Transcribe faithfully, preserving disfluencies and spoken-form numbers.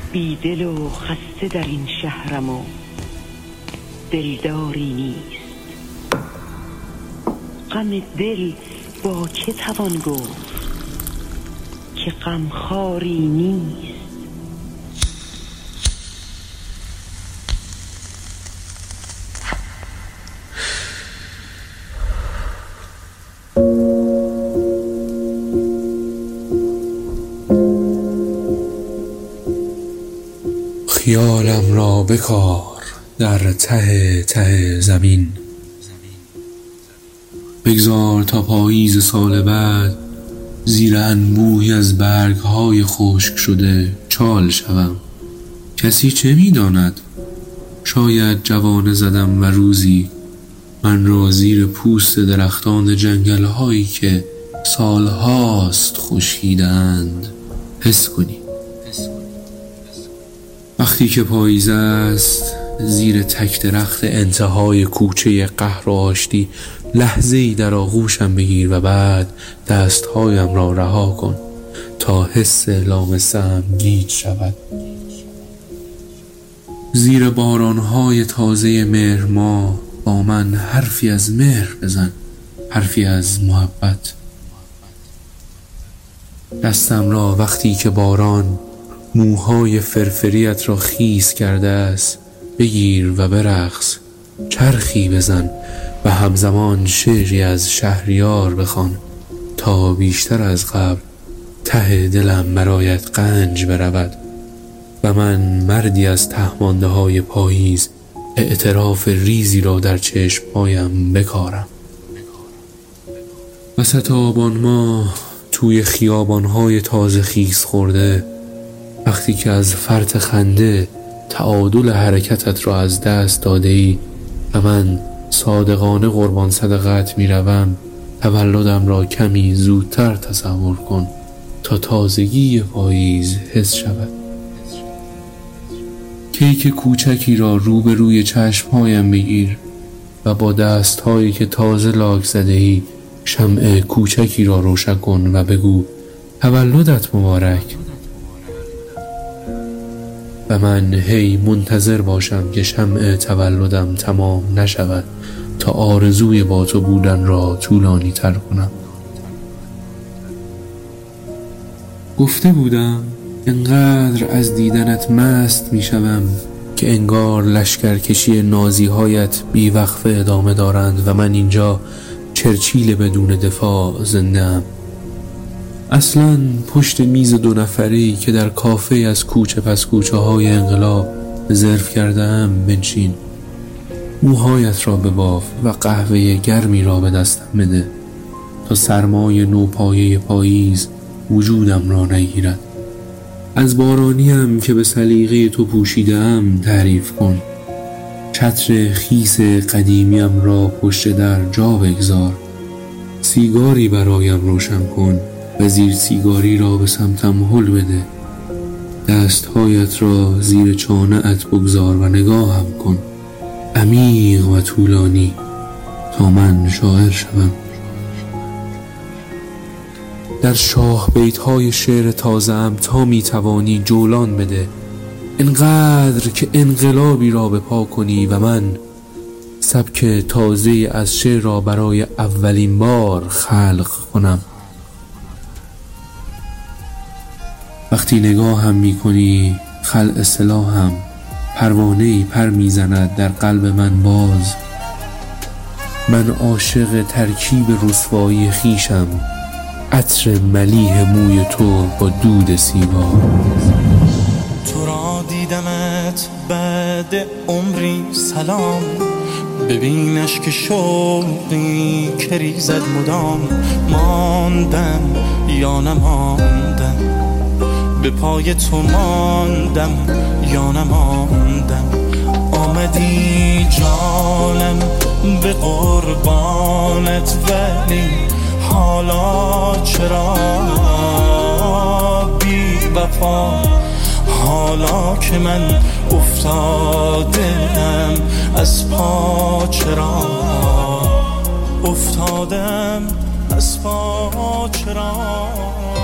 بیدل و خسته در این شهرم و دلداری نیست. غم دل با که توان گفت که غمخواری نیست. خیالم را بکار در ته ته زمین، بگذار تا پاییز سال بعد زیر انبوهی از برگهای خشک شده چال شوم. کسی چه می‌داند؟ شاید جوانه زدم و روزی من را زیر پوست درختان جنگل‌هایی که سالهاست خشکیدند حس کنی. وقتی که پاییز است، زیر تک درخت انتهای کوچه قهر و آشتی لحظه‌ای در آغوشم بگیر و بعد دستهایم را رها کن تا حس لامسه‌ام گیج شود. زیر بارانهای تازه مهر ماه با من حرفی از مهر بزن، حرفی از محبت. دستم را وقتی که باران موهای فرفریت را خیس کرده است بگیر و برقص، چرخی بزن و همزمان شعری از شهریار بخوان تا بیشتر از قبل ته دلم برایت قنج برود و من مردی از تهمانده های پاییز اعتراف ریزی را در چشمهایم بکارم. وسط آبان ماه توی خیابانهای تازه خیس خورده، وقتی که از فرط خنده تعادل حرکتت را از دست داده ای و من صادقانه قربان صدقت می روم، تولدم را کمی زودتر تصور کن تا تازگی پاییز حس شود. کیک کوچکی را روبروی چشمهایم بگیر و با دستهایی که تازه لاک زده ای شمع کوچکی را روشن کن و بگو تولدت مبارک. و من هی منتظر باشم که شمع تولدم تمام نشود تا آرزوی با تو بودن را طولانی تر کنم. گفته بودم انقدر از دیدنت مست می شوم که انگار لشکرکشی نازیهایت بی وقفه ادامه دارند و من اینجا چرچیل بدون دفاع زنده ام. اصلاً پشت میز دو نفری که در کافه از کوچه پس کوچه های انقلاب رزرو کردم بنشین، موهایت را بباف و قهوه گرمی را به دستم بده تا سرمای نوپایه پاییز وجودم را نگیرد. از بارانیم که به سلیقه تو پوشیدم تعریف کن. چتر خیس قدیمیم را پشت در جا بگذار. سیگاری برایم روشن کن و زیر سیگاری را به سمتم هل بده. دستهایت را زیر چانه‌ات بگذار و نگاهم کن، عمیق و طولانی، تا من شاعر شوم. در شاه بیت‌های شعر تازه‌ام تا میتوانی جولان بده، انقدر که انقلابی را به پا کنی و من سبک تازه از شعر را برای اولین بار خلق کنم. وقتی نگاهم میکنی خلع سلاحم پروانه‌ای پر میزند در قلب من باز. من عاشق ترکیب رسوایی خیشم، عطر ملیح موی تو با دود سیگار. تو را دیدمت بعد عمری سلام، ببینش که شوقی که ریزد مدام. ماندم یا نماندم، به پای تو ماندم یا نماندم. آمدی جانم به قربانت، ولی حالا چرا بی وفا؟ حالا که من افتادم از پا، چرا افتادم از پا، چرا